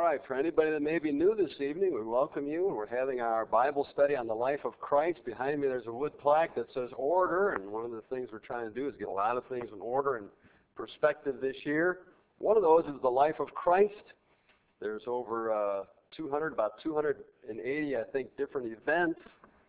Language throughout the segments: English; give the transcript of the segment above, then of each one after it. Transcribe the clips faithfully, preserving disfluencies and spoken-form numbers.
right, for anybody that may be new this evening, we welcome you. We're having our Bible study on the life of Christ. Behind me there's a wood plaque that says order, and one of the things we're trying to do is get a lot of things in order and perspective this year. One of those is the life of Christ. There's over uh, two hundred, about two hundred eighty, I think, different events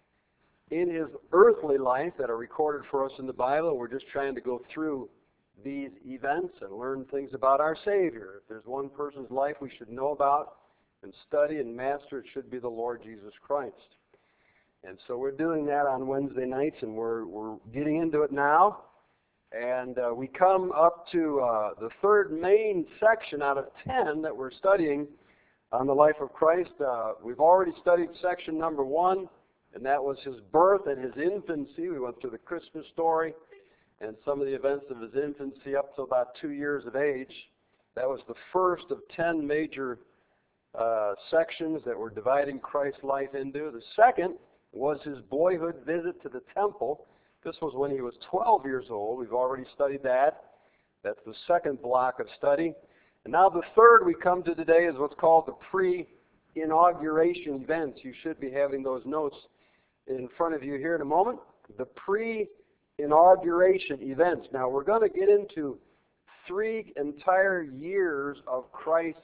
in his earthly life that are recorded for us in the Bible. We're just trying to go through these events and learn things about our Savior. If there's one person's life we should know about and study and master, it should be the Lord Jesus Christ. And so we're doing that on Wednesday nights, and we're we're getting into it now. And uh, we come up to uh, the third main section out of ten that we're studying on the life of Christ. Uh, we've already studied section number one, and that was his birth and his infancy. We went through the Christmas story and some of the events of his infancy up to about two years of age. That was the first of ten major uh, sections that were dividing Christ's life into. The second was his boyhood visit to the temple. This was when he was twelve years old. We've already studied that. That's the second block of study. And now the third we come to today is what's called the pre-inauguration events. You should be having those notes in front of you here in a moment. The pre inauguration events. Now we're going to get into three entire years of Christ's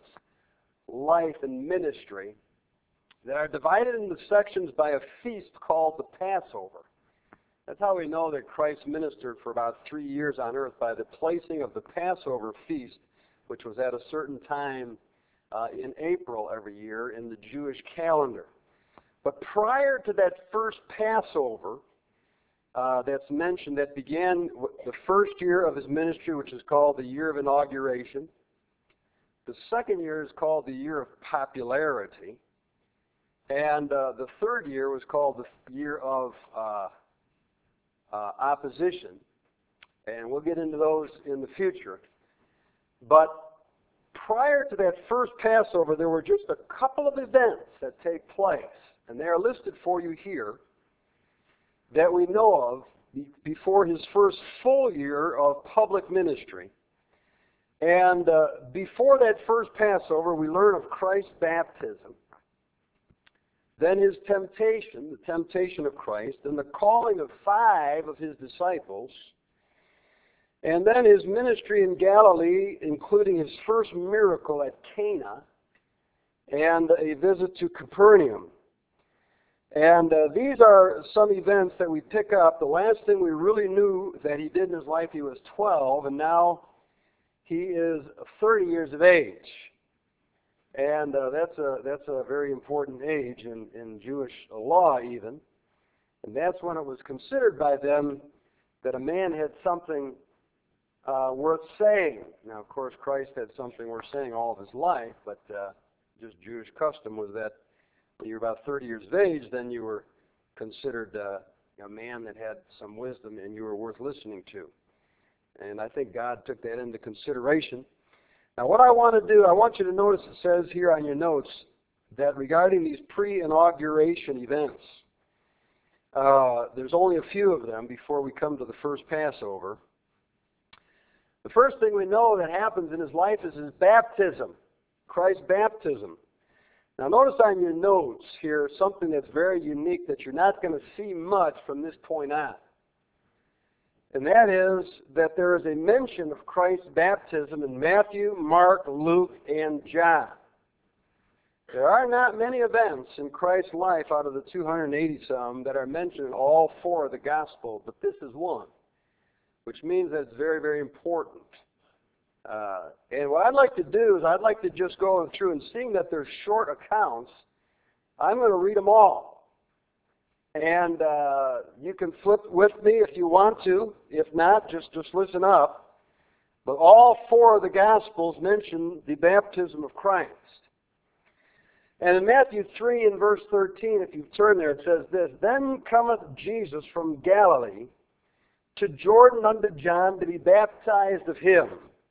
life and ministry that are divided into sections by a feast called the Passover. That's how we know that Christ ministered for about three years on earth, by the placing of the Passover feast, which was at a certain time uh, in April every year in the Jewish calendar. But prior to that first Passover, Uh, that's mentioned, that began the first year of his ministry, which is called the year of inauguration. The second year is called the year of popularity. And uh, the third year was called the year of uh, uh, opposition. And we'll get into those in the future. But prior to that first Passover, there were just a couple of events that take place. And they are listed for you here, that we know of before his first full year of public ministry. And uh, before that first Passover, we learn of Christ's baptism, then his temptation, the temptation of Christ, and the calling of five of his disciples, and then his ministry in Galilee, including his first miracle at Cana, and a visit to Capernaum. And uh, these are some events that we pick up. The last thing we really knew that he did in his life, he was twelve, and now he is thirty years of age. And uh, that's a that's a very important age in, in Jewish law even. And that's when it was considered by them that a man had something uh, worth saying. Now, of course, Christ had something worth saying all of his life, but uh, just Jewish custom was that when you were about thirty years of age, then you were considered uh, a man that had some wisdom and you were worth listening to. And I think God took that into consideration. Now what I want to do, I want you to notice it says here on your notes that regarding these pre-inauguration events, uh, there's only a few of them before we come to the first Passover. The first thing we know that happens in his life is his baptism, Christ's baptism. Now notice on your notes here something that's very unique that you're not going to see much from this point on. And that is that there is a mention of Christ's baptism in Matthew, Mark, Luke, and John. There are not many events in Christ's life out of the two hundred eighty some that are mentioned in all four of the Gospels, but this is one, which means that it's very, very important. Uh, and what I'd like to do is I'd like to just go through, and seeing that they're short accounts, I'm going to read them all. And uh, you can flip with me if you want to. If not, just, just listen up. But all four of the Gospels mention the baptism of Christ. And in Matthew three and verse thirteen, if you turn there, it says this, "Then cometh Jesus from Galilee to Jordan unto John to be baptized of him.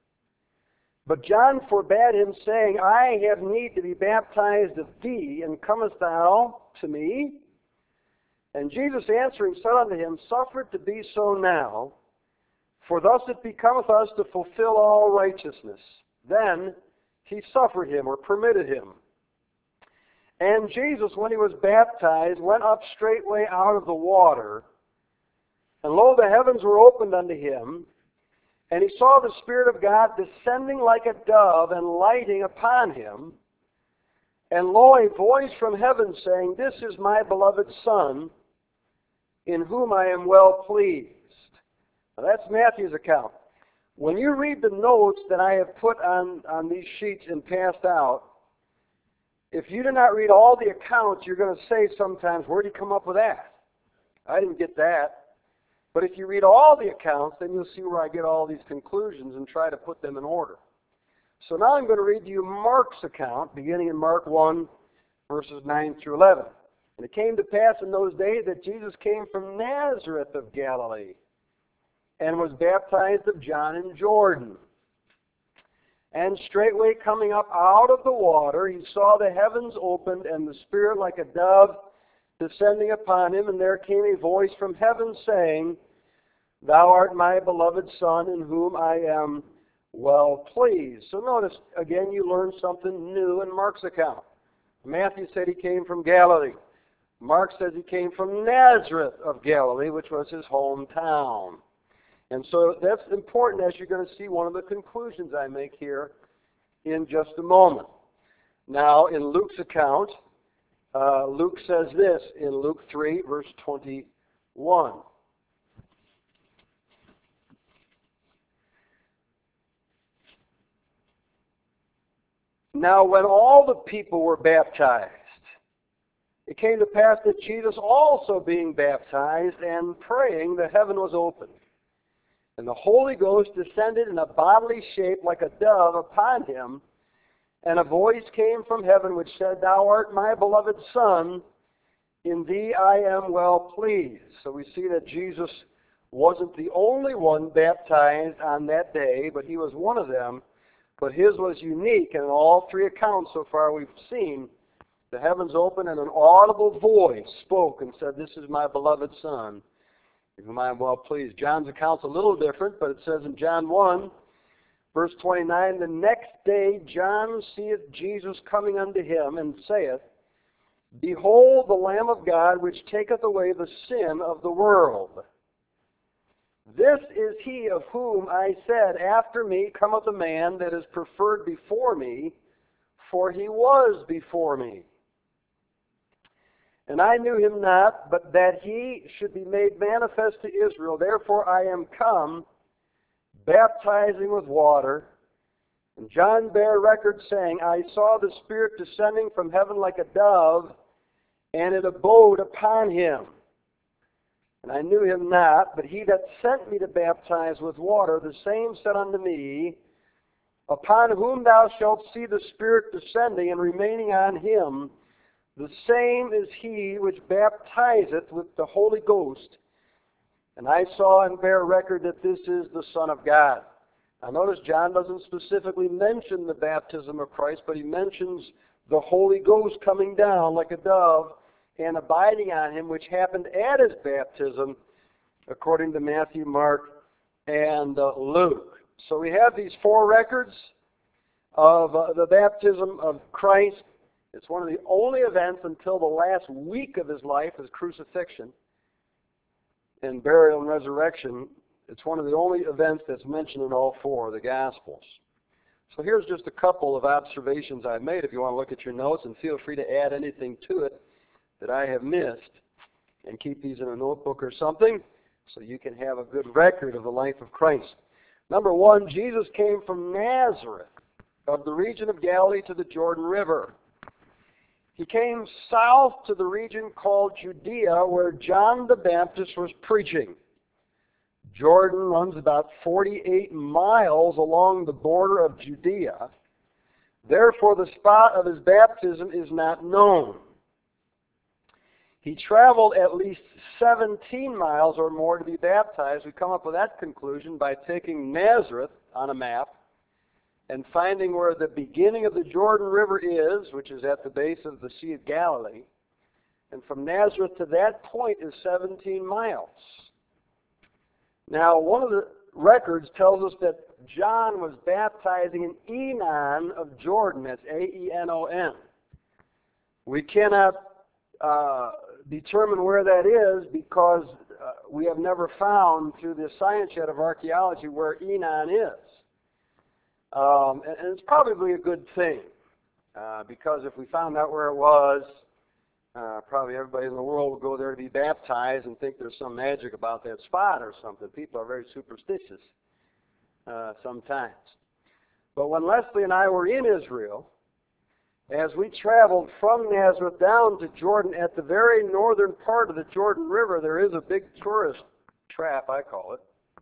But John forbade him, saying, I have need to be baptized of thee, and comest thou to me? And Jesus answering said unto him, Suffer it to be so now, for thus it becometh us to fulfill all righteousness. Then he suffered him or permitted him. And Jesus, when he was baptized, went up straightway out of the water. And lo, the heavens were opened unto him. And he saw the Spirit of God descending like a dove and lighting upon him. And lo, a voice from heaven saying, This is my beloved Son, in whom I am well pleased. Now that's Matthew's account. When you read the notes that I have put on, on these sheets and passed out, if you do not read all the accounts, you're going to say sometimes, where did he come up with that? I didn't get that. But if you read all the accounts, then you'll see where I get all these conclusions and try to put them in order. So now I'm going to read to you Mark's account, beginning in Mark one, verses nine through eleven. And it came to pass in those days that Jesus came from Nazareth of Galilee and was baptized of John in Jordan. And straightway coming up out of the water, he saw the heavens opened and the Spirit like a dove descending upon him. And there came a voice from heaven saying, Thou art my beloved Son, in whom I am well pleased. So notice, again, you learn something new in Mark's account. Matthew said he came from Galilee. Mark says he came from Nazareth of Galilee, which was his hometown. And so that's important, as you're going to see one of the conclusions I make here in just a moment. Now, in Luke's account, uh, Luke says this in Luke three, verse twenty-one. Now, when all the people were baptized, it came to pass that Jesus also being baptized and praying, the heaven was opened. And the Holy Ghost descended in a bodily shape like a dove upon him. And a voice came from heaven which said, Thou art my beloved Son, in thee I am well pleased. So we see that Jesus wasn't the only one baptized on that day, but he was one of them. But his was unique, and in all three accounts so far we've seen, the heavens opened and an audible voice spoke and said, This is my beloved Son, in whom I am well pleased. John's account's a little different, but it says in John one, verse twenty-nine, The next day John seeth Jesus coming unto him, and saith, Behold the Lamb of God, which taketh away the sin of the world. This is he of whom I said, After me cometh a man that is preferred before me, for he was before me. And I knew him not, but that he should be made manifest to Israel. Therefore I am come, baptizing with water. And John bare record, saying, I saw the Spirit descending from heaven like a dove, and it abode upon him. And I knew him not, but he that sent me to baptize with water, the same said unto me, Upon whom thou shalt see the Spirit descending and remaining on him, the same is he which baptizeth with the Holy Ghost. And I saw and bear record that this is the Son of God. Now notice John doesn't specifically mention the baptism of Christ, but he mentions the Holy Ghost coming down like a dove and abiding on him, which happened at his baptism, according to Matthew, Mark, and uh, Luke. So we have these four records of uh, the baptism of Christ. It's one of the only events until the last week of his life, his crucifixion and burial and resurrection. It's one of the only events that's mentioned in all four of the Gospels. So here's just a couple of observations I've made if you want to look at your notes, and feel free to add anything to it that I have missed, and keep these in a notebook or something so you can have a good record of the life of Christ. Number one, Jesus came from Nazareth of the region of Galilee to the Jordan River. He came south to the region called Judea, where John the Baptist was preaching. Jordan runs about forty-eight miles along the border of Judea. Therefore, the spot of his baptism is not known. He traveled at least seventeen miles or more to be baptized. We come up with that conclusion by taking Nazareth on a map and finding where the beginning of the Jordan River is, which is at the base of the Sea of Galilee. And from Nazareth to that point is seventeen miles. Now, one of the records tells us that John was baptizing in Enon of Jordan. That's A E N O N. We cannot uh, determine where that is because uh, we have never found through the science yet of archaeology where Enon is. Um, and, and it's probably a good thing uh, because if we found out where it was, uh, probably everybody in the world would go there to be baptized and think there's some magic about that spot or something. People are very superstitious uh, sometimes. But when Leslie and I were in Israel, as we traveled from Nazareth down to Jordan, at the very northern part of the Jordan River, there is a big tourist trap, I call it,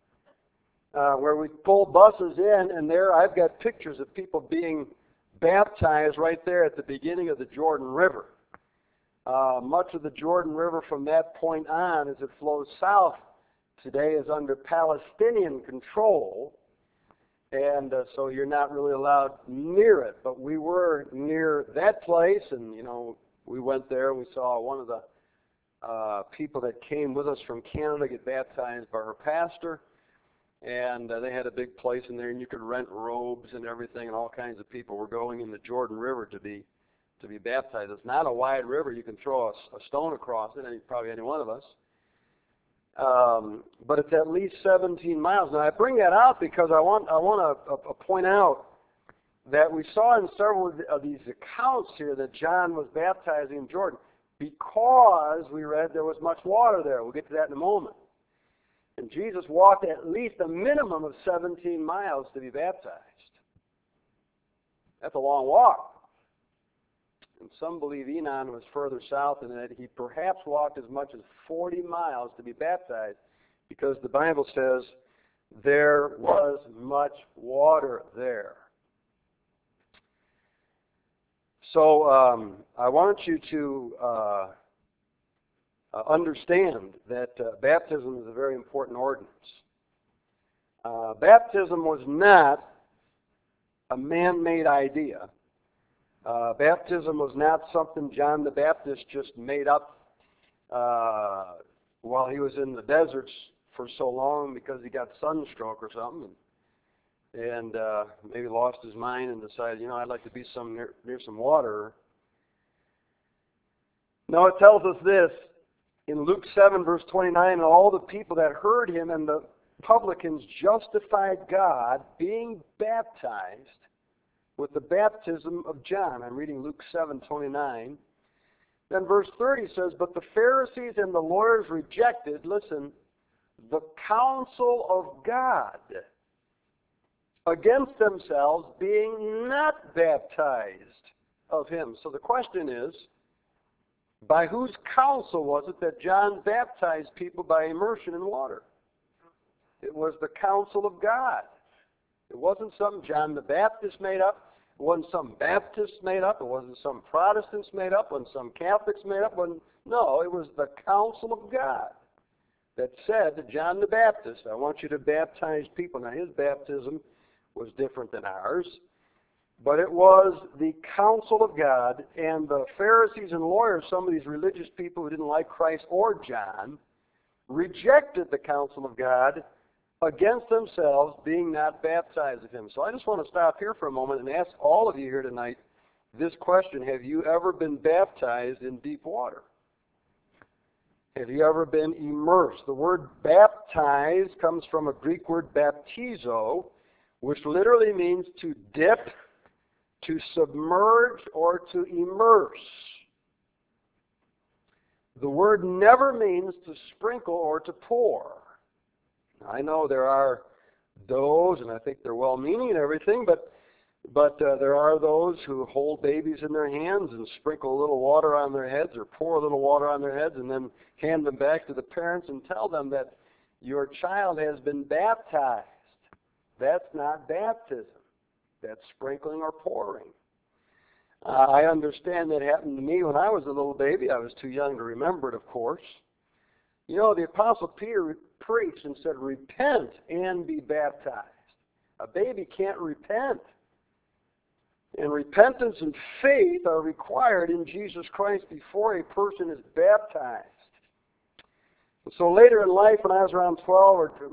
uh, where we pull buses in, and there I've got pictures of people being baptized right there at the beginning of the Jordan River. Uh, much of the Jordan River from that point on, as it flows south today, is under Palestinian control. And uh, so you're not really allowed near it. But we were near that place, and, you know, we went there and we saw one of the uh, people that came with us from Canada get baptized by her pastor. And uh, they had a big place in there, and you could rent robes and everything, and all kinds of people were going in the Jordan River to be to be baptized. It's not a wide river. You can throw a, a stone across it, any, probably any one of us. Um, but it's at least seventeen miles. Now I bring that out because I want I want to uh, point out that we saw in several of these accounts here that John was baptizing in Jordan because we read there was much water there. We'll get to that in a moment. And Jesus walked at least a minimum of seventeen miles to be baptized. That's a long walk. And some believe Enon was further south and that he perhaps walked as much as forty miles to be baptized because the Bible says there was much water there. So um, I want you to uh, uh, understand that uh, baptism is a very important ordinance. Uh, baptism was not a man-made idea. Uh, baptism was not something John the Baptist just made up uh, while he was in the deserts for so long because he got sunstroke or something, and, and uh, maybe lost his mind and decided, you know, I'd like to be some near, near some water. No, it tells us this in Luke seven, verse twenty-nine, and all the people that heard him and the publicans justified God, being baptized with the baptism of John. I'm reading Luke seven, twenty-nine. Then verse thirty says, but the Pharisees and the lawyers rejected, listen, the counsel of God against themselves, being not baptized of him. So the question is, by whose counsel was it that John baptized people by immersion in water? It was the counsel of God. It wasn't something John the Baptist made up. It wasn't some Baptists made up. It wasn't some Protestants made up. It wasn't some Catholics made up. It wasn't, no, it was the counsel of God that said to John the Baptist, I want you to baptize people. Now, his baptism was different than ours, but it was the counsel of God, and the Pharisees and lawyers, some of these religious people who didn't like Christ or John, rejected the counsel of God against themselves, being not baptized of him. So I just want to stop here for a moment and ask all of you here tonight this question. Have you ever been baptized in deep water? Have you ever been immersed? The word baptize comes from a Greek word baptizo, which literally means to dip, to submerge, or to immerse. The word never means to sprinkle or to pour. I know there are those, and I think they're well-meaning and everything, but but uh, there are those who hold babies in their hands and sprinkle a little water on their heads or pour a little water on their heads and then hand them back to the parents and tell them that your child has been baptized. That's not baptism. That's sprinkling or pouring. Uh, I understand that happened to me when I was a little baby. I was too young to remember it, of course. You know, the Apostle Peter preached and said, repent and be baptized. A baby can't repent. And repentance and faith are required in Jesus Christ before a person is baptized. So later in life, when I was around twelve or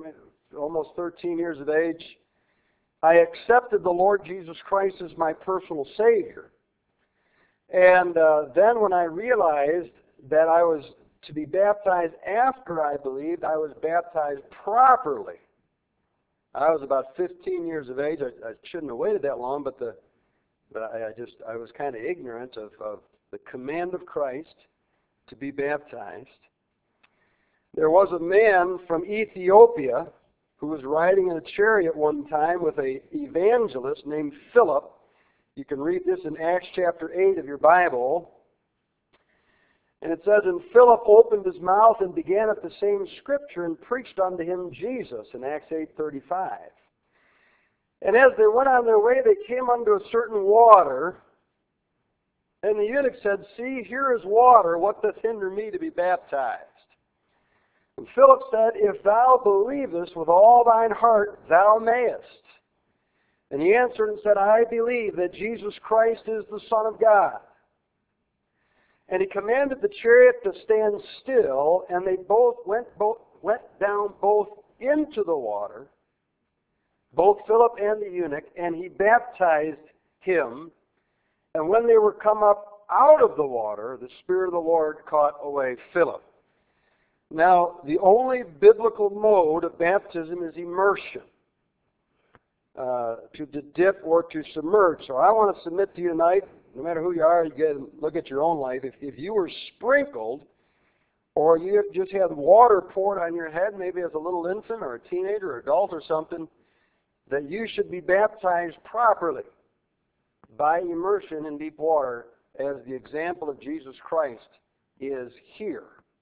almost thirteen years of age, I accepted the Lord Jesus Christ as my personal Savior. And uh, then when I realized that I was to be baptized after I believed, I was baptized properly. I was about fifteen years of age. I, I shouldn't have waited that long, but the but I, I just I was kind of ignorant of, of the command of Christ to be baptized. There was a man from Ethiopia who was riding in a chariot one time with an evangelist named Philip. You can read this in Acts chapter eight of your Bible. And it says, and Philip opened his mouth and began at the same scripture and preached unto him Jesus in Acts eight thirty-five. And as they went on their way, they came unto a certain water. And the eunuch said, see, here is water. What doth hinder me to be baptized? And Philip said, if thou believest with all thine heart, thou mayest. And he answered and said, I believe that Jesus Christ is the Son of God. And he commanded the chariot to stand still, and they both went, both went down both into the water, both Philip and the eunuch, and he baptized him. And when they were come up out of the water, the Spirit of the Lord caught away Philip. Now, the only biblical mode of baptism is immersion, uh, to dip or to submerge. So I want to submit to you tonight, no matter who you are, you get to look at your own life. If, if you were sprinkled, or you just had water poured on your head, maybe as a little infant or a teenager or adult or something, that you should be baptized properly by immersion in deep water, as the example of Jesus Christ is here.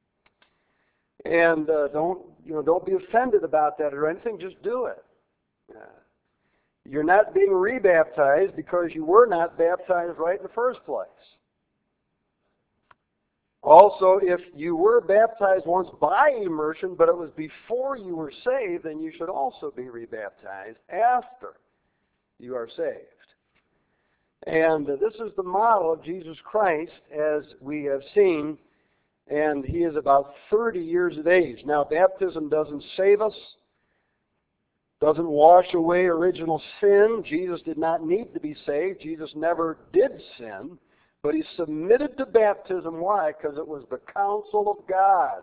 And uh, don't you know? Don't be offended about that or anything. Just do it. Uh, You're not being rebaptized because you were not baptized right in the first place. Also, if you were baptized once by immersion, but it was before you were saved, then you should also be rebaptized after you are saved. And uh, this is the model of Jesus Christ, as we have seen, and he is about thirty years of age. Now, baptism doesn't save us, doesn't wash away original sin. Jesus did not need to be saved. Jesus never did sin. But he submitted to baptism. Why? Because it was the counsel of God.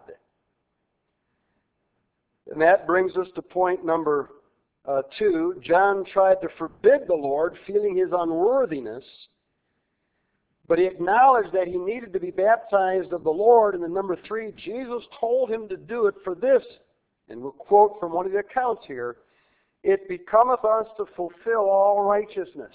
And that brings us to point number uh, two. John tried to forbid the Lord, feeling his unworthiness. But he acknowledged that he needed to be baptized of the Lord. And then number three, Jesus told him to do it for this. And we'll quote from one of the accounts here. It becometh us to fulfill all righteousness.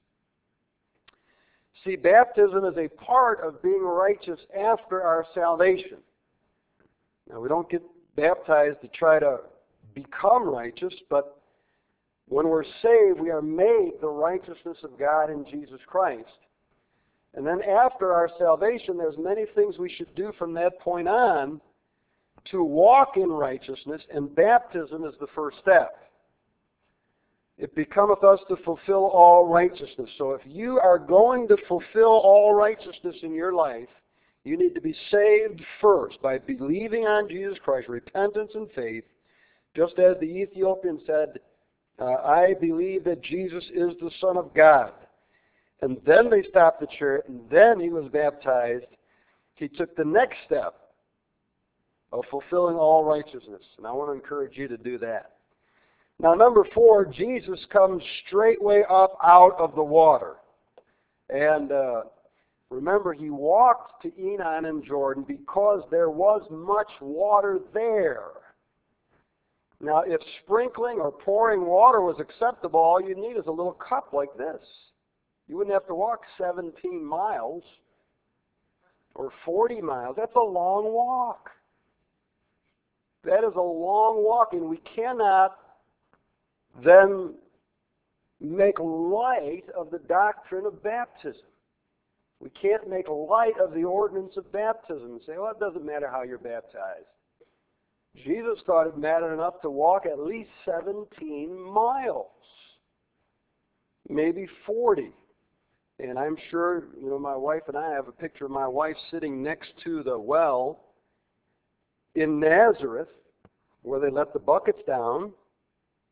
See, baptism is a part of being righteous after our salvation. Now, we don't get baptized to try to become righteous, but when we're saved, we are made the righteousness of God in Jesus Christ. And then after our salvation, there's many things we should do from that point on to walk in righteousness, and baptism is the first step. It becometh us to fulfill all righteousness. So if you are going to fulfill all righteousness in your life, you need to be saved first by believing on Jesus Christ, repentance and faith, just as the Ethiopian said, uh, I believe that Jesus is the Son of God. And then they stopped the chariot, and then he was baptized. He took the next step of fulfilling all righteousness. And I want to encourage you to do that. Now, number four, Jesus comes straightway up out of the water. And uh, remember, he walked to Enon in Jordan because there was much water there. Now, if sprinkling or pouring water was acceptable, all you need is a little cup like this. You wouldn't have to walk seventeen miles or forty miles. That's a long walk. That is a long walk, and we cannot then make light of the doctrine of baptism. We can't make light of the ordinance of baptism and say, well, it doesn't matter how you're baptized. Jesus thought it mattered enough to walk at least seventeen miles, maybe forty. And I'm sure, you know, my wife and I have a picture of my wife sitting next to the well in Nazareth, where they let the buckets down,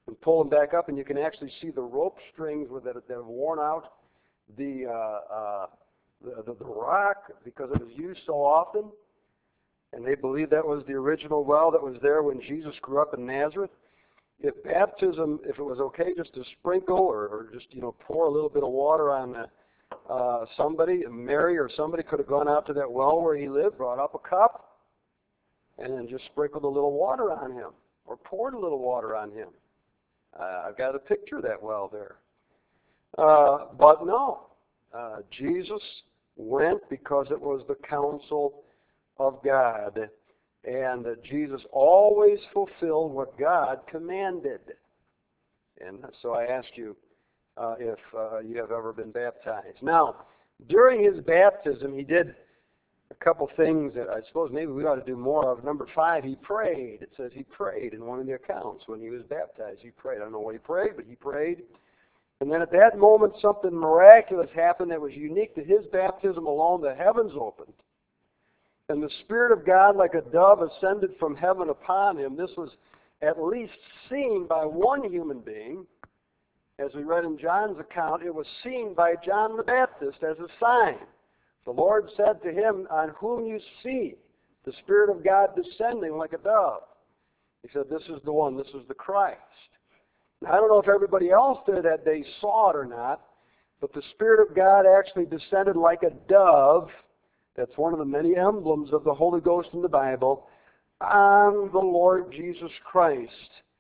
and pull them back up, and you can actually see the rope strings with that that have worn out the, uh, uh, the, the the rock because it was used so often. And they believe that was the original well that was there when Jesus grew up in Nazareth. If baptism, if it was okay just to sprinkle or, or just, you know, pour a little bit of water on uh, uh, somebody, Mary or somebody could have gone out to that well where he lived, brought up a cup, and then just sprinkled a little water on him or poured a little water on him. Uh, I've got a picture of that well there. Uh, but no, uh, Jesus went because it was the counsel of God. And uh, Jesus always fulfilled what God commanded. And so I ask you uh, if uh, you have ever been baptized. Now, during his baptism, he did a couple things that I suppose maybe we ought to do more of. Number five, he prayed. It says he prayed in one of the accounts when he was baptized. He prayed. I don't know what he prayed, but he prayed. And then at that moment, something miraculous happened that was unique to his baptism alone. The heavens opened. And the Spirit of God, like a dove, ascended from heaven upon him. This was at least seen by one human being. As we read in John's account, it was seen by John the Baptist as a sign. The Lord said to him, on whom you see the Spirit of God descending like a dove. He said, this is the one, this is the Christ. Now, I don't know if everybody else there that day saw it or not, but the Spirit of God actually descended like a dove. That's one of the many emblems of the Holy Ghost in the Bible, on the Lord Jesus Christ.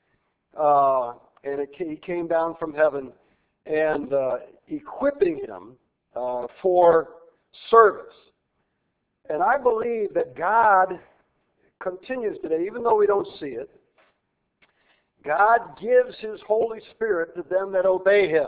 Uh, and it, he came down from heaven and uh, equipping him uh, for service. And I believe that God continues today, even though we don't see it, God gives His Holy Spirit to them that obey Him.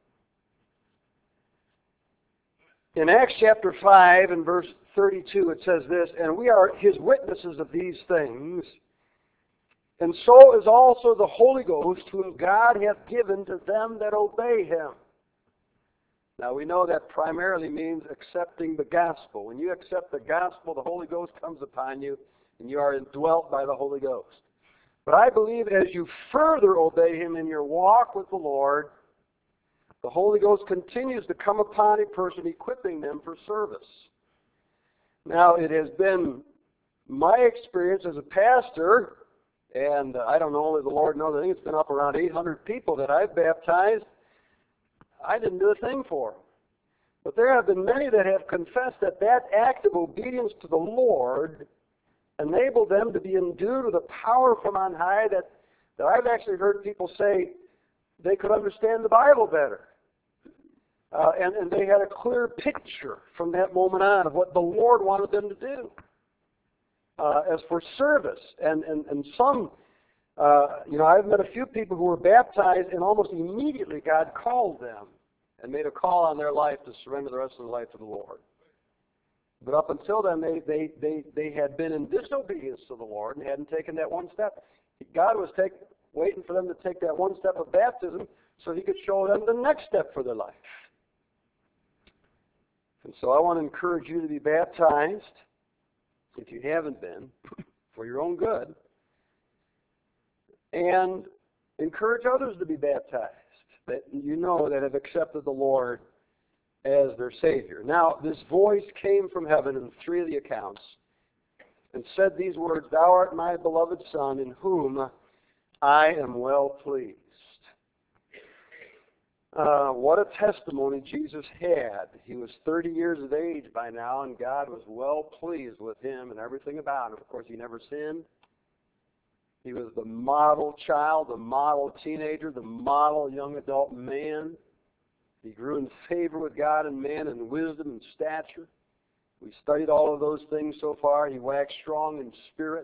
In Acts chapter five and verse thirty-two, it says this, and we are His witnesses of these things, and so is also the Holy Ghost, whom God hath given to them that obey Him. Now we know that primarily means accepting the gospel. When you accept the gospel, the Holy Ghost comes upon you, and you are indwelt by the Holy Ghost. But I believe as you further obey Him in your walk with the Lord, the Holy Ghost continues to come upon a person, equipping them for service. Now, it has been my experience as a pastor, and I don't know, only the Lord knows, I think it's been up around eight hundred people that I've baptized. I didn't do a thing for them. But there have been many that have confessed that that act of obedience to the Lord enabled them to be endued with a power from on high that, that I've actually heard people say they could understand the Bible better. Uh, and, and they had a clear picture from that moment on of what the Lord wanted them to do uh, as for service. And, and, and some, uh, you know, I've met a few people who were baptized and almost immediately God called them and made a call on their life to surrender the rest of their life to the Lord. But up until then, they, they, they, they had been in disobedience to the Lord and hadn't taken that one step. God was take, waiting for them to take that one step of baptism so He could show them the next step for their life. And so I want to encourage you to be baptized, if you haven't been, for your own good, and encourage others to be baptized that you know that have accepted the Lord as their Savior. Now, this voice came from heaven in three of the accounts and said these words, Thou art my beloved Son, in whom I am well pleased. Uh, what a testimony Jesus had. He was thirty years of age by now, and God was well pleased with him and everything about him. Of course, he never sinned. He was the model child, the model teenager, the model young adult man. He grew in favor with God and man in wisdom and stature. We studied all of those things so far. He waxed strong in spirit.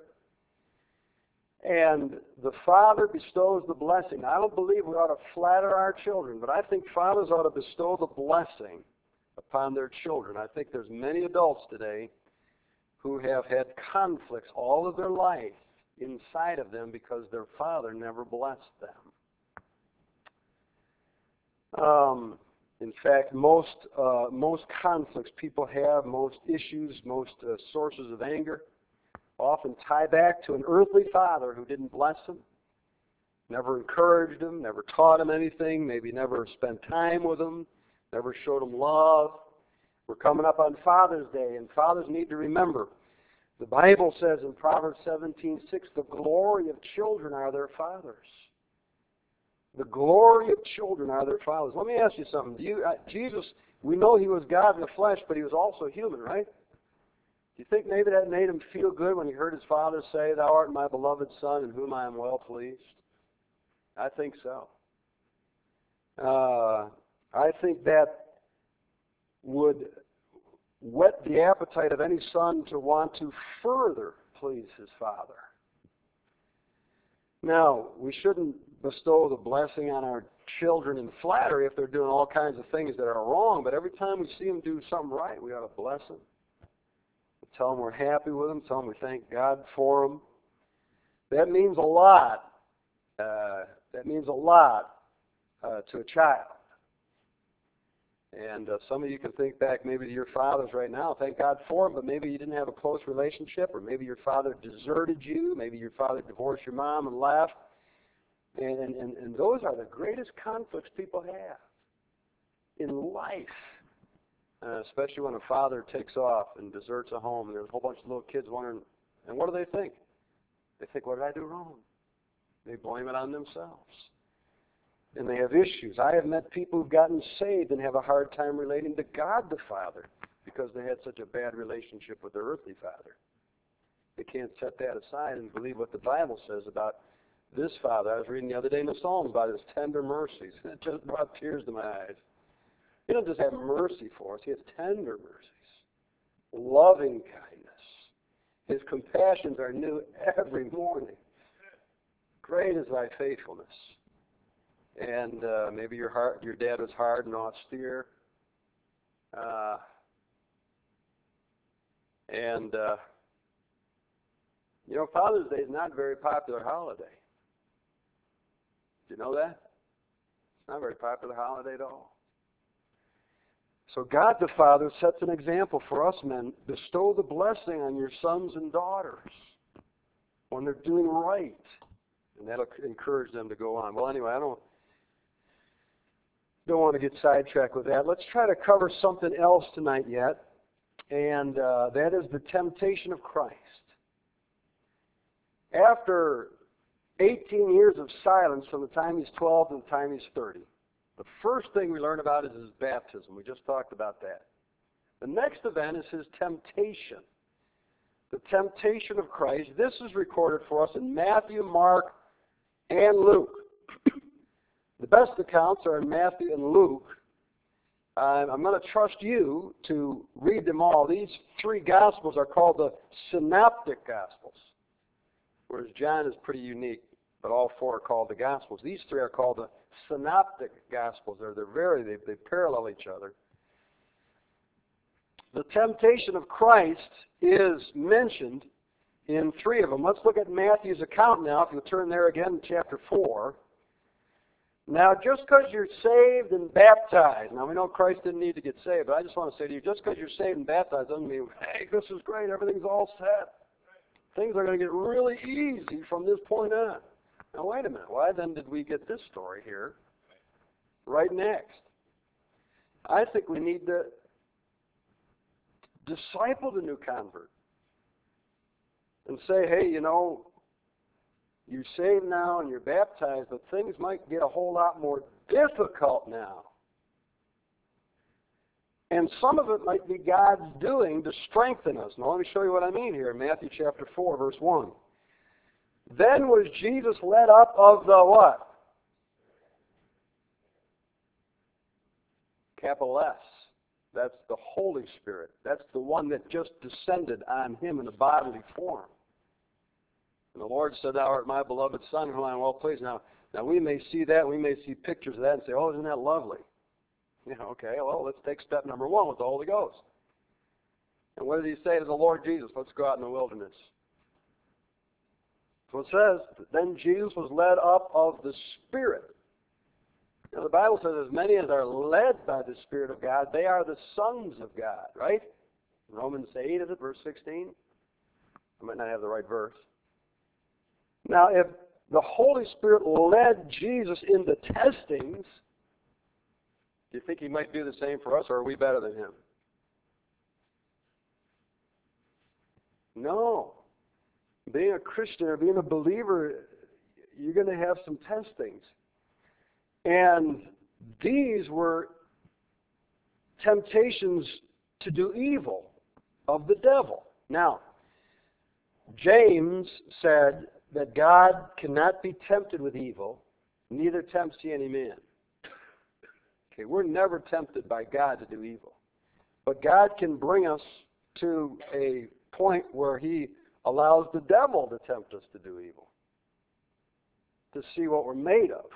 And the Father bestows the blessing. I don't believe we ought to flatter our children, but I think fathers ought to bestow the blessing upon their children. I think there's many adults today who have had conflicts all of their life inside of them because their father never blessed them. Um, in fact, most uh, most conflicts people have, most issues, most uh, sources of anger, often tie back to an earthly father who didn't bless them, never encouraged him, never taught him anything, maybe never spent time with him, never showed him love. We're coming up on Father's Day, and fathers need to remember, the Bible says in Proverbs seventeen six, the glory of children are their fathers. The glory of children are their fathers. Let me ask you something. Do you, uh, Jesus, we know he was God in the flesh, but he was also human, right? Do you think maybe that made him feel good when he heard his father say, "Thou art my beloved Son, in whom I am well pleased"? I think so. Uh, I think that would whet the appetite of any son to want to further please his father. Now, we shouldn't bestow the blessing on our children in flattery if they're doing all kinds of things that are wrong, but every time we see them do something right, we ought to bless them. Tell them we're happy with them. Tell them we thank God for them. That means a lot. Uh, that means a lot uh, to a child. And uh, some of you can think back maybe to your fathers right now. Thank God for them, but maybe you didn't have a close relationship, or maybe your father deserted you. Maybe your father divorced your mom and left. And, and, and those are the greatest conflicts people have in life. Uh, especially when a father takes off and deserts a home, and there's a whole bunch of little kids wondering, and what do they think? They think, what did I do wrong? They blame it on themselves. And they have issues. I have met people who've gotten saved and have a hard time relating to God the Father because they had such a bad relationship with their earthly father. They can't set that aside and believe what the Bible says about this Father. I was reading the other day in the Psalms about his tender mercies, and it just brought tears to my eyes. He doesn't just have mercy for us. He has tender mercies, loving kindness. His compassions are new every morning. Great is thy faithfulness. And uh, maybe your heart, your dad was hard and austere. Uh, and, uh, you know, Father's Day is not a very popular holiday. Do you know that? It's not a very popular holiday at all. So God the Father sets an example for us men. Bestow the blessing on your sons and daughters when they're doing right. And that'll encourage them to go on. Well, anyway, I don't, don't want to get sidetracked with that. Let's try to cover something else tonight yet. And uh, that is the temptation of Christ. After eighteen years of silence from the time he's twelve to the time he's thirty, the first thing we learn about is his baptism. We just talked about that. The next event is his temptation. The temptation of Christ. This is recorded for us in Matthew, Mark, and Luke. The best accounts are in Matthew and Luke. Uh, I'm going to trust you to read them all. These three Gospels are called the Synoptic Gospels, whereas John is pretty unique, but all four are called the Gospels. These three are called the Synoptic Gospels. They're, they're very, they, they parallel each other. The temptation of Christ is mentioned in three of them. Let's look at Matthew's account now, if you'll turn there again in chapter four. Now, just because you're saved and baptized, now we know Christ didn't need to get saved, but I just want to say to you, just because you're saved and baptized doesn't mean, hey, this is great, everything's all set. Things are going to get really easy from this point on. Now, wait a minute. Why then did we get this story here right next? I think we need to disciple the new convert and say, hey, you know, you're saved now and you're baptized, but things might get a whole lot more difficult now. And some of it might be God's doing to strengthen us. Now let me show you what I mean here in Matthew chapter four, verse one. Then was Jesus led up of the what? Capital S. That's the Holy Spirit. That's the one that just descended on him in a bodily form. And the Lord said, thou art my beloved Son, whom I am well pleased. Now, now we may see that, we may see pictures of that and say, oh, isn't that lovely? You know, okay, well, let's take step number one with the Holy Ghost. And what did he say to the Lord Jesus? Let's go out in the wilderness. So it says, then Jesus was led up of the Spirit. Now, the Bible says, as many as are led by the Spirit of God, they are the sons of God, right? Romans eight, is it, verse sixteen? I might not have the right verse. Now, if the Holy Spirit led Jesus into testings. Do you think he might do the same for us, or are we better than him? No. Being a Christian or being a believer, you're going to have some testings. And these were temptations to do evil of the devil. Now, James said that God cannot be tempted with evil, neither tempts he any man. Okay, we're never tempted by God to do evil. But God can bring us to a point where he allows the devil to tempt us to do evil, to see what we're made of.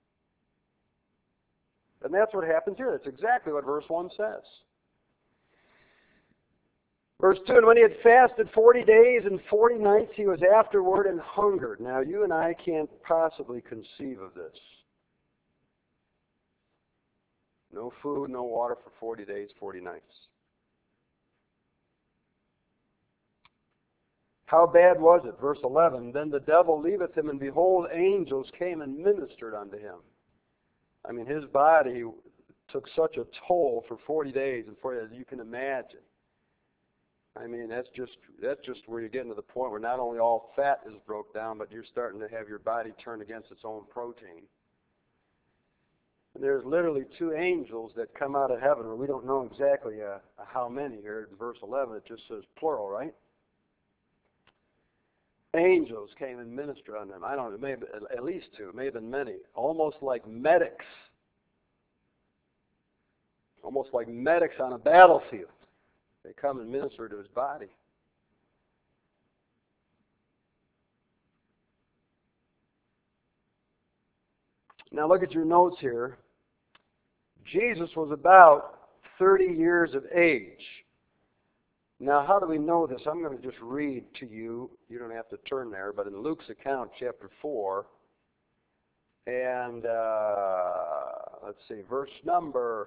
And that's what happens here. That's exactly what verse one says. Verse two, and when he had fasted forty days and forty nights, he was afterward and hungered. Now, you and I can't possibly conceive of this. No food, no water for forty days, forty nights. How bad was it? Verse eleven, then the devil leaveth him, and behold, angels came and ministered unto him. I mean, his body took such a toll for forty days and forty days, you can imagine. I mean, that's just that's just where you're getting to the point where not only all fat is broke down, but you're starting to have your body turn against its own protein. And there's literally two angels that come out of heaven, or we don't know exactly uh, how many here. In verse eleven, it just says plural, right? Angels came and ministered on them. I don't know, it may have been at least two, it may have been many. Almost like medics. Almost like medics on a battlefield. They come and minister to his body. Now look at your notes here. Jesus was about thirty years of age. Now, how do we know this? I'm going to just read to you. You don't have to turn there, but in Luke's account, chapter four, and uh, let's see, verse number,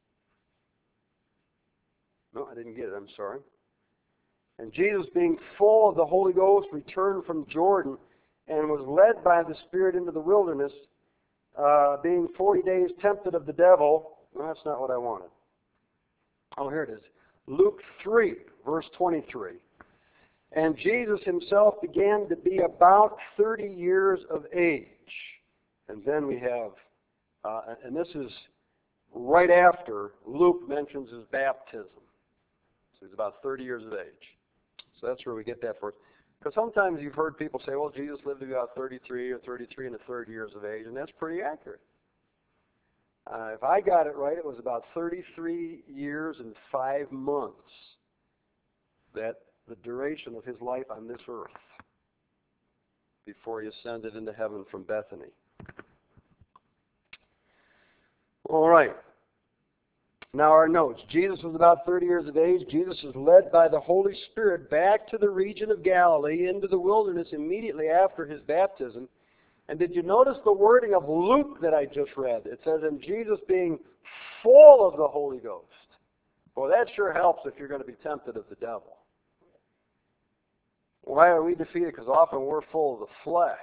no, I didn't get it, I'm sorry. And Jesus, being full of the Holy Ghost, returned from Jordan and was led by the Spirit into the wilderness, uh, being forty days tempted of the devil. No, that's not what I wanted. Oh, here it is. Luke three, verse twenty-three. And Jesus himself began to be about thirty years of age. And then we have, uh, and this is right after Luke mentions his baptism. So he's about thirty years of age. So that's where we get that for. Because sometimes you've heard people say, well, Jesus lived to be about thirty-three or thirty-three and a third years of age, and that's pretty accurate. Uh, if I got it right, it was about thirty-three years and five months that the duration of his life on this earth before he ascended into heaven from Bethany. All right. Now our notes. Jesus was about thirty years of age. Jesus was led by the Holy Spirit back to the region of Galilee into the wilderness immediately after his baptism. And did you notice the wording of Luke that I just read? It says, and Jesus being full of the Holy Ghost. Well, that sure helps if you're going to be tempted of the devil. Why are we defeated? Because often we're full of the flesh.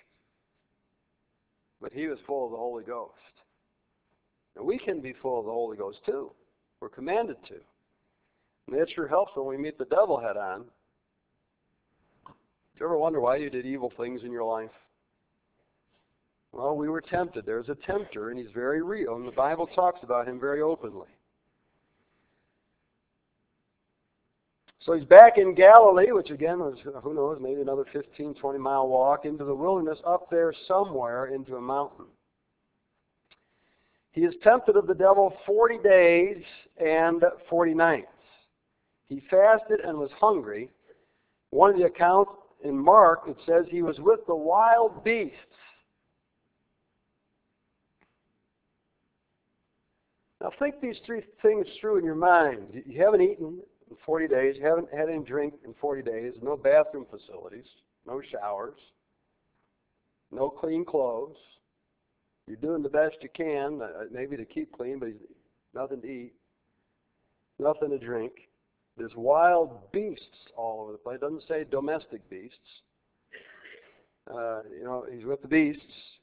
But he was full of the Holy Ghost. And we can be full of the Holy Ghost too. We're commanded to. And that sure helps when we meet the devil head on. Do you ever wonder why you did evil things in your life? Well, we were tempted. There's a tempter, and he's very real, and the Bible talks about him very openly. So he's back in Galilee, which again was, who knows, maybe another fifteen, twenty mile walk into the wilderness up there somewhere into a mountain. He is tempted of the devil forty days and forty nights. He fasted and was hungry. One of the accounts in Mark, it says he was with the wild beasts. Now think these three things through in your mind. You haven't eaten in forty days. You haven't had any drink in forty days. No bathroom facilities. No showers. No clean clothes. You're doing the best you can, uh, maybe to keep clean, but nothing to eat. Nothing to drink. There's wild beasts all over the place. It doesn't say domestic beasts. Uh, you know, he's with the beasts.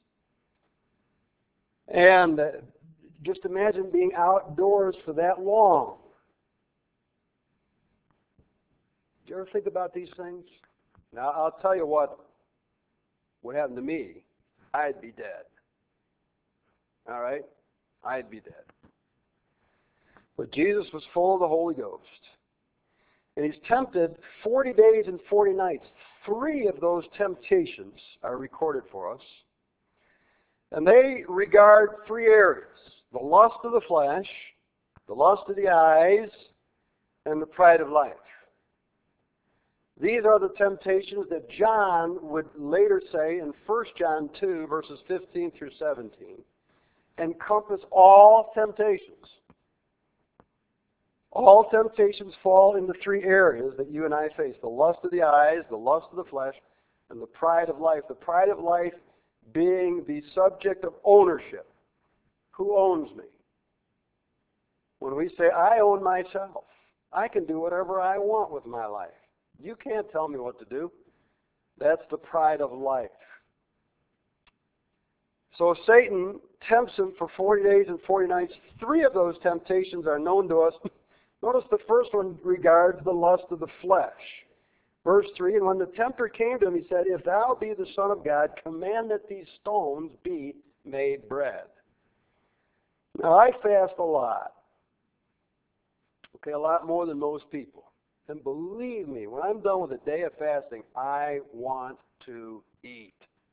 And uh, just imagine being outdoors for that long. Do you ever think about these things? Now, I'll tell you what would happen to me. I'd be dead. All right? I'd be dead. But Jesus was full of the Holy Ghost. And he's tempted forty days and forty nights. Three of those temptations are recorded for us. And they regard three areas: the lust of the flesh, the lust of the eyes, and the pride of life. These are the temptations that John would later say in First John two, verses fifteen through seventeen, encompass all temptations. All temptations fall into three areas that you and I face: the lust of the eyes, the lust of the flesh, and the pride of life. The pride of life being the subject of ownership. Who owns me? When we say, I own myself, I can do whatever I want with my life. You can't tell me what to do. That's the pride of life. So Satan tempts him for forty days and forty nights. Three of those temptations are known to us. Notice the first one regards the lust of the flesh. Verse three, and when the tempter came to him, he said, if thou be the Son of God, command that these stones be made bread. Now, I fast a lot. Okay, a lot more than most people. And believe me, when I'm done with a day of fasting, I want to eat.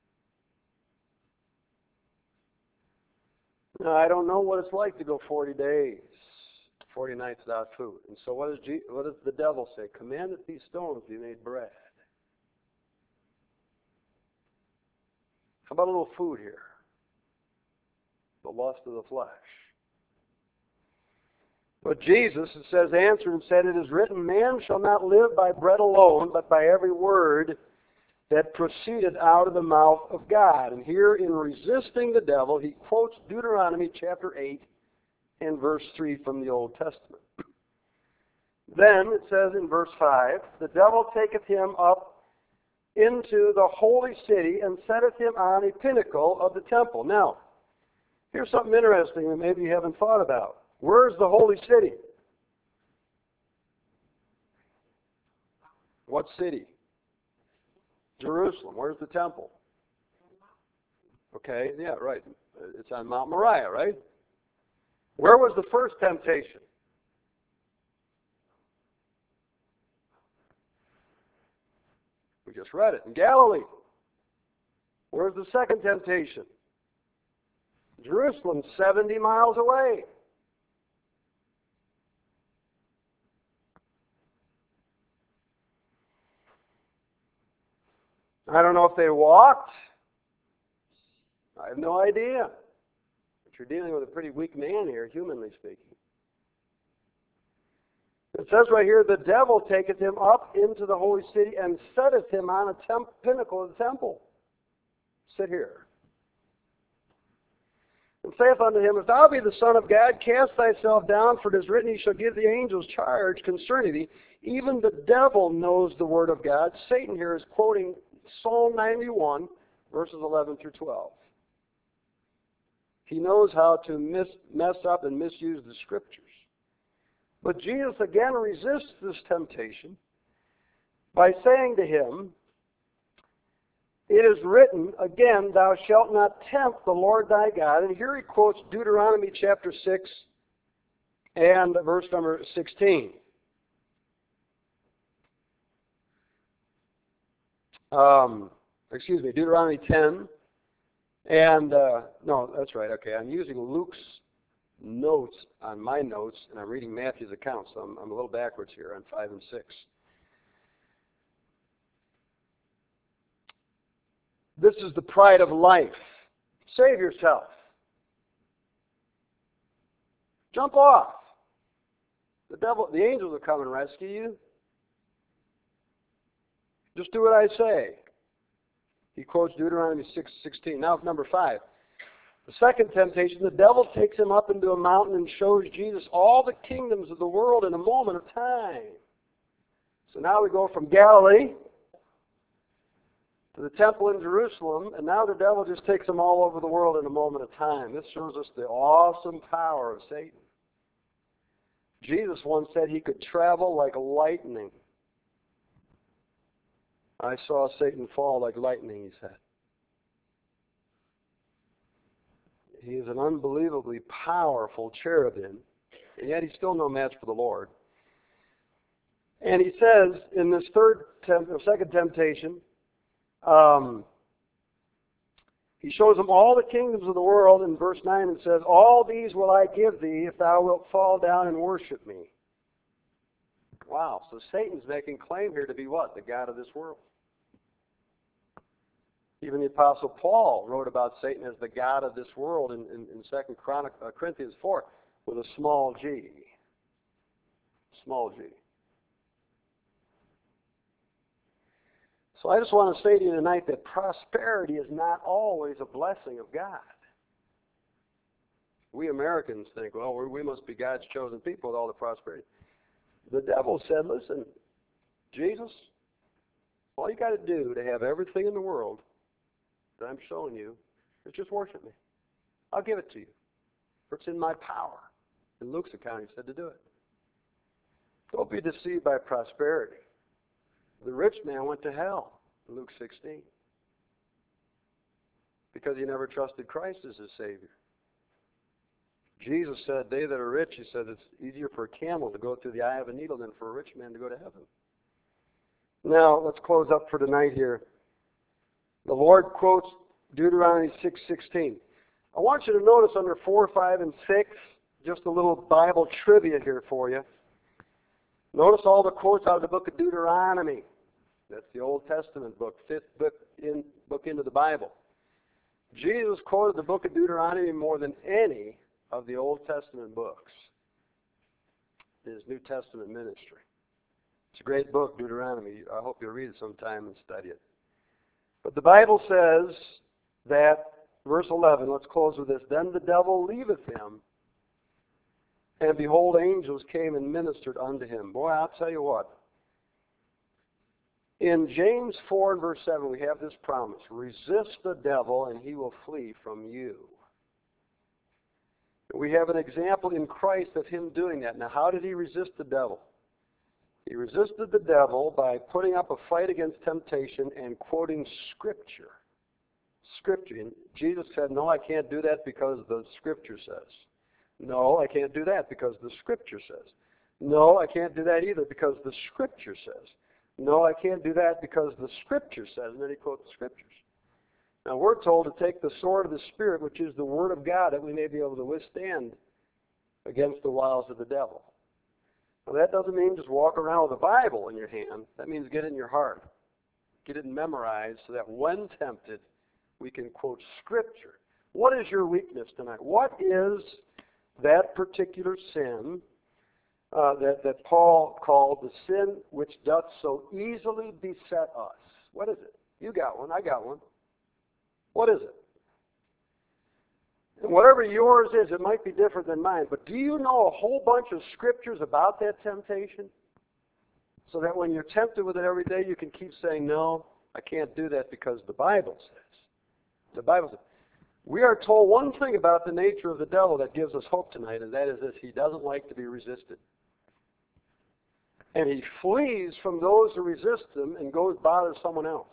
Now, I don't know what it's like to go forty days, forty nights without food. And so what does, Je- what does the devil say? Command that these stones be made bread. How about a little food here? The lust of the flesh. But Jesus, it says, answered and said, it is written, man shall not live by bread alone, but by every word that proceeded out of the mouth of God. And here, in resisting the devil, he quotes Deuteronomy chapter eight and verse three from the Old Testament. Then, it says in verse five, the devil taketh him up into the holy city and setteth him on a pinnacle of the temple. Now, here's something interesting that maybe you haven't thought about. Where's the holy city? What city? Jerusalem. Where's the temple? Okay, yeah, right. It's on Mount Moriah, right? Where was the first temptation? We just read it. In Galilee. Where's the second temptation? Jerusalem, seventy miles away. I don't know if they walked. I have no idea. But you're dealing with a pretty weak man here, humanly speaking. It says right here, the devil taketh him up into the holy city and setteth him on a temp- pinnacle of the temple. Sit here. And saith unto him, if thou be the Son of God, cast thyself down, for it is written, he shall give the angels charge concerning thee. Even the devil knows the word of God. Satan here is quoting Psalm ninety-one, verses eleven through twelve. He knows how to mis- mess up and misuse the Scriptures. But Jesus again resists this temptation by saying to him, it is written, again, thou shalt not tempt the Lord thy God. And here he quotes Deuteronomy chapter six and verse number sixteen. Um, excuse me, Deuteronomy ten. And, uh, no, that's right, okay. I'm using Luke's notes on my notes, and I'm reading Matthew's account, so I'm, I'm a little backwards here on five and six. This is the pride of life. Save yourself. Jump off. The devil, the angels will come and rescue you. Just do what I say. He quotes Deuteronomy six sixteen. Now, number five. The second temptation, the devil takes him up into a mountain and shows Jesus all the kingdoms of the world in a moment of time. So now we go from Galilee to the temple in Jerusalem, and now the devil just takes them all over the world in a moment of time. This shows us the awesome power of Satan. Jesus once said he could travel like lightning. I saw Satan fall like lightning, he said. He is an unbelievably powerful cherubim, and yet he's still no match for the Lord. And he says in this third, temp- second temptation, um, he shows them all the kingdoms of the world in verse nine and says, all these will I give thee if thou wilt fall down and worship me. Wow, so Satan's making claim here to be what? The God of this world. Even the Apostle Paul wrote about Satan as the god of this world in, in, in Second Corinthians four with a small g. Small g. So I just want to say to you tonight that prosperity is not always a blessing of God. We Americans think, well, we must be God's chosen people with all the prosperity. The devil said, listen, Jesus, all you got to do to have everything in the world that I'm showing you is just worship me. I'll give it to you. For it's in my power. In Luke's account, he said to do it. Don't be deceived by prosperity. The rich man went to hell in Luke sixteen because he never trusted Christ as his Savior. Jesus said, they that are rich, he said, it's easier for a camel to go through the eye of a needle than for a rich man to go to heaven. Now, let's close up for tonight here. The Lord quotes Deuteronomy six sixteen. I want you to notice under four, five, and six, just a little Bible trivia here for you. Notice all the quotes out of the book of Deuteronomy. That's the Old Testament book, fifth book, in, book into the Bible. Jesus quoted the book of Deuteronomy more than any of the Old Testament books in his New Testament ministry. It's a great book, Deuteronomy. I hope you'll read it sometime and study it. But the Bible says that, verse eleven, let's close with this. Then the devil leaveth him, and behold, angels came and ministered unto him. Boy, I'll tell you what. In James four and verse seven, we have this promise. Resist the devil, and he will flee from you. We have an example in Christ of him doing that. Now, how did he resist the devil? He resisted the devil by putting up a fight against temptation and quoting Scripture. Scripture. And Jesus said, no, I can't do that because the Scripture says. No, I can't do that because the Scripture says. No, I can't do that either because the Scripture says. No, I can't do that because the Scripture says. And then he quotes the Scriptures. Now, we're told to take the sword of the Spirit, which is the Word of God, that we may be able to withstand against the wiles of the devil. Now, that doesn't mean just walk around with a Bible in your hand. That means get it in your heart. Get it memorized so that when tempted, we can quote Scripture. What is your weakness tonight? What is that particular sin uh, that, that Paul called the sin which doth so easily beset us? What is it? You got one. I got one. What is it? And whatever yours is, it might be different than mine, but do you know a whole bunch of scriptures about that temptation? So that when you're tempted with it every day, you can keep saying, no, I can't do that because the Bible says. The Bible says. We are told one thing about the nature of the devil that gives us hope tonight, and that is this: he doesn't like to be resisted. And he flees from those who resist him and goes bother someone else.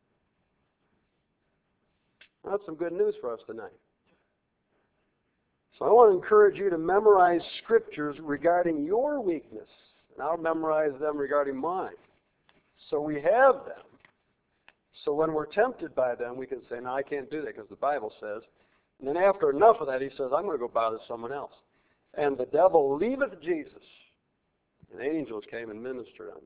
That's some good news for us tonight. So I want to encourage you to memorize scriptures regarding your weakness. And I'll memorize them regarding mine. So we have them. So when we're tempted by them, we can say, no, I can't do that because the Bible says. And then after enough of that, he says, I'm going to go bother someone else. And the devil leaveth Jesus. And angels came and ministered unto him.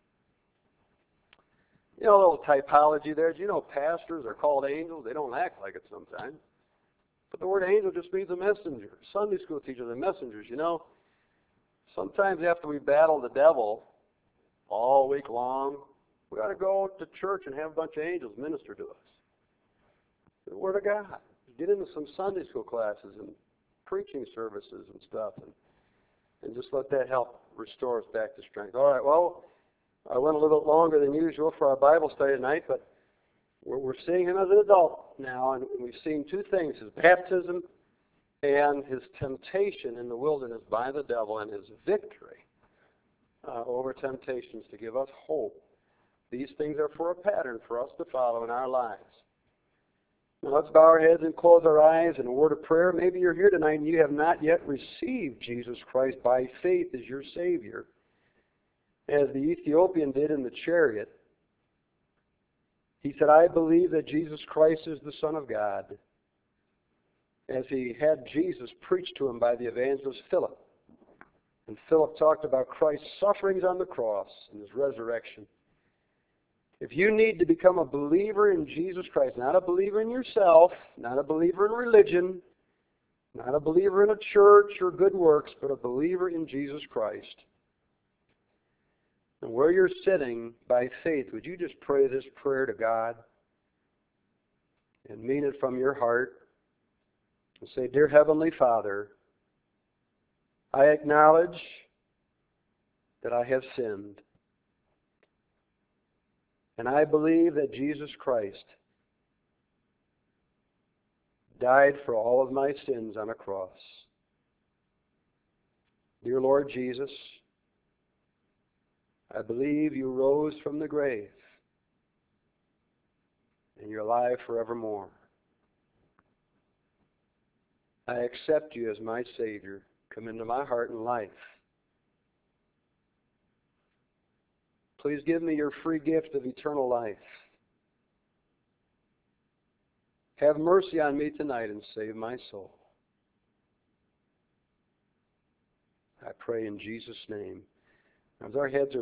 You know, a little typology there. Do you know pastors are called angels? They don't act like it sometimes. But the word angel just means a messenger. Sunday school teachers are messengers, you know. Sometimes after we battle the devil all week long, we ought to go to church and have a bunch of angels minister to us. The Word of God. Get into some Sunday school classes and preaching services and stuff, and, and just let that help restore us back to strength. All right, well, I went a little bit longer than usual for our Bible study tonight, but We're, we're seeing him as an adult now, and we've seen two things, his baptism and his temptation in the wilderness by the devil and his victory uh, over temptations to give us hope. These things are for a pattern for us to follow in our lives. Now let's bow our heads and close our eyes in a word of prayer. Maybe you're here tonight and you have not yet received Jesus Christ by faith as your Savior, as the Ethiopian did in the chariot. He said, I believe that Jesus Christ is the Son of God, as he had Jesus preached to him by the evangelist Philip. And Philip talked about Christ's sufferings on the cross and his resurrection. If you need to become a believer in Jesus Christ, not a believer in yourself, not a believer in religion, not a believer in a church or good works, but a believer in Jesus Christ, and where you're sitting by faith, would you just pray this prayer to God and mean it from your heart and say, Dear Heavenly Father, I acknowledge that I have sinned. And I believe that Jesus Christ died for all of my sins on a cross. Dear Lord Jesus, I believe you rose from the grave and you're alive forevermore. I accept you as my Savior. Come into my heart and life. Please give me your free gift of eternal life. Have mercy on me tonight and save my soul. I pray in Jesus' name. As our heads are